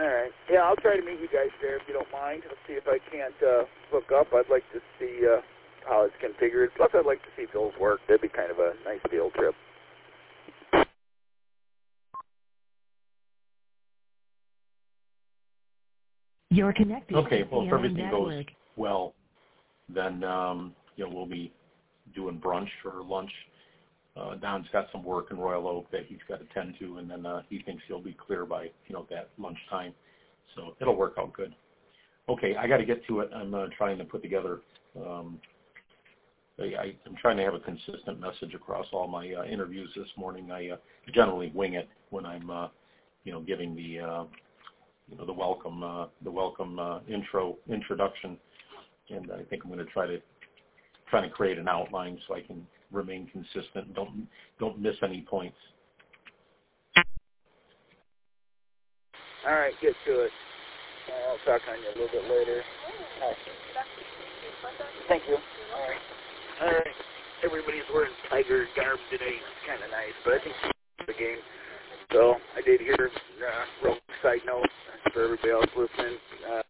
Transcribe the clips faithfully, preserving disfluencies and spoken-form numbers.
All right. Yeah, I'll try to meet you guys there if you don't mind. I'll see if I can't uh, hook up. I'd like to see uh, how it's configured. Plus, I'd like to see Bill's work. That'd be kind of a nice field trip. You're connected. Okay. Well, to if everything network. goes well, then um, you know we'll be doing brunch or lunch. Uh, Don's got some work in Royal Oak that he's got to tend to, and then uh, he thinks he'll be clear by you know that lunchtime. So it'll work out good. Okay, I got to get to it. I'm uh, trying to put together. Um, I, I, I'm trying to have a consistent message across all my uh, interviews this morning. I uh, generally wing it when I'm, uh, you know, giving the, uh, you know, the welcome, uh, the welcome uh, intro introduction, and I think I'm going to try to try to create an outline so I can remain consistent and don't don't miss any points. All right, get to it. Uh, I'll talk on you a little bit later. Right. Thank you. All right. All right. Everybody's wearing Tiger garb today. It's kind of nice, but I think it's the game. So I did hear, uh, real side note for everybody else listening. Uh,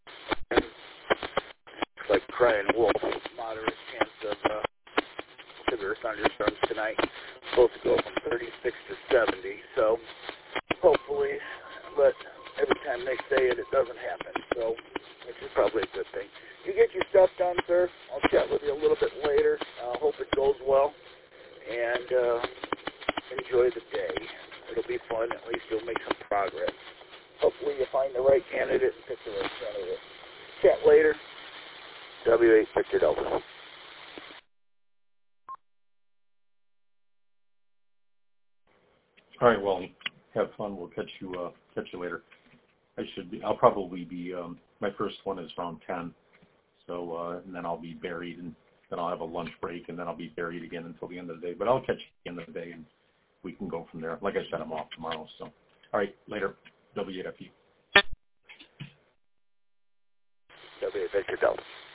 it's like crying wolf. Moderate chance of uh, severe thunderstorms tonight. Supposed to go from thirty-six to seventy. So hopefully, but every time they say it, it doesn't happen. So which is probably a good thing. You get your stuff done, sir. I'll chat with you a little bit later. I uh, hope it goes well, and uh, enjoy the day. It'll be fun. At least you'll make some progress. Hopefully you find the right candidate and pick the right candidate. Chat later. W eight Victor Delta. All right, well, have fun. We'll catch you uh, catch you later. I should be. I'll probably be. Um, my first one is around ten. So, uh, and then I'll be buried, and then I'll have a lunch break, and then I'll be buried again until the end of the day. But I'll catch you at the end of the day, and we can go from there. Like I said, I'm off tomorrow. So, all right, later. W eight F U. W eight Victor Delta.